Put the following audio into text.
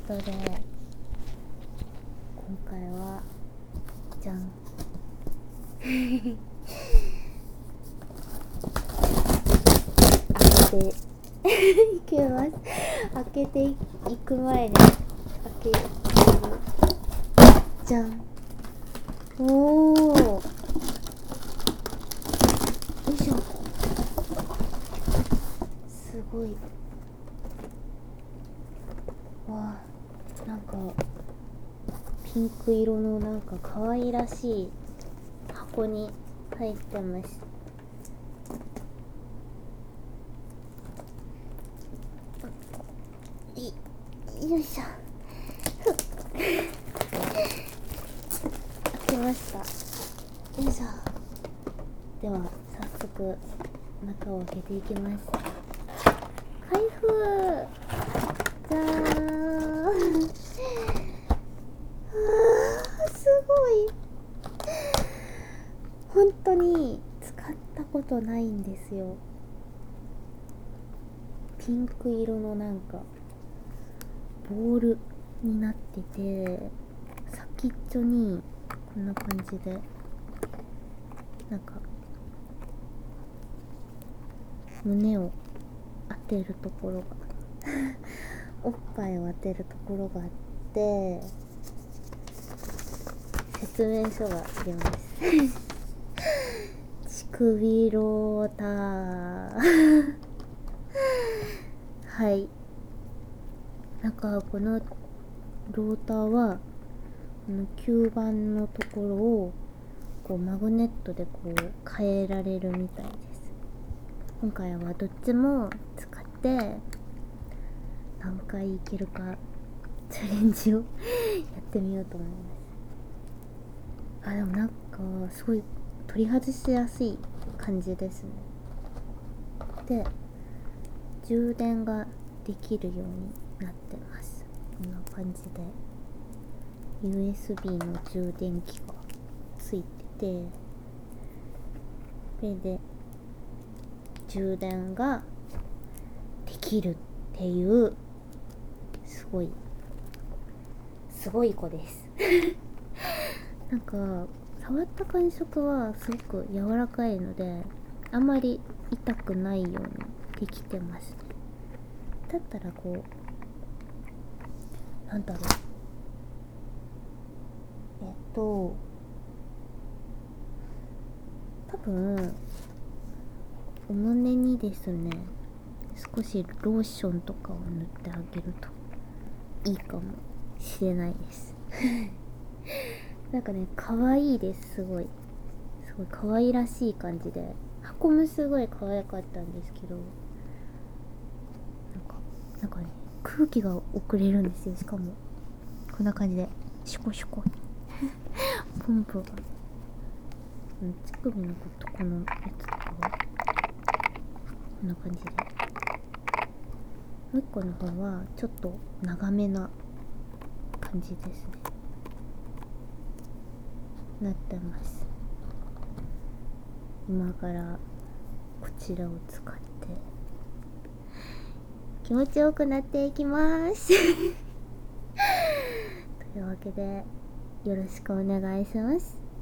ことで、今回はじゃん開けていきます。開けていく前に開ける。じゃん。おー、よいしょ。すごい。わあ、なんかピンク色のなんか可愛らしい箱に入ってます。よいしょ。開けました。よいしょ。では早速中を開けていきます。開封。じゃーん。すごい。本当に使ったことないんですよ。ピンク色のなんかボールになってて、先っちょにこんな感じでなんか胸を当てるところがおっぱいを当てるところがあって説明書があります乳首ローターはい。なんかこのローターはこの吸盤のところをこうマグネットでこう変えられるみたいです。今回はどっちも使って何回いけるかチャレンジをやってみようと思います。でもなんかすごい取り外しやすい感じですね。で、充電ができるようになってます。こんな感じで USB の充電器がついてて、これで充電ができるっていうすごい子ですなんか触った感触はすごく柔らかいのであんまり痛くないようにできてますね。だったらこうなんだろう、多分お胸にですね少しローションとかを塗ってあげるといいかもしれないですなんかね、可愛いです。すごい可愛らしい感じで、箱もすごい可愛かったんですけど、なんかね、空気が送れるんですよ。しかもこんな感じでシュコシュコポンプが乳首のとこのやつとかはこんな感じで、もう一個の方はちょっと長めな感じですね。なってます。今からこちらを使って気持ちよくなっていきますというわけでよろしくお願いします。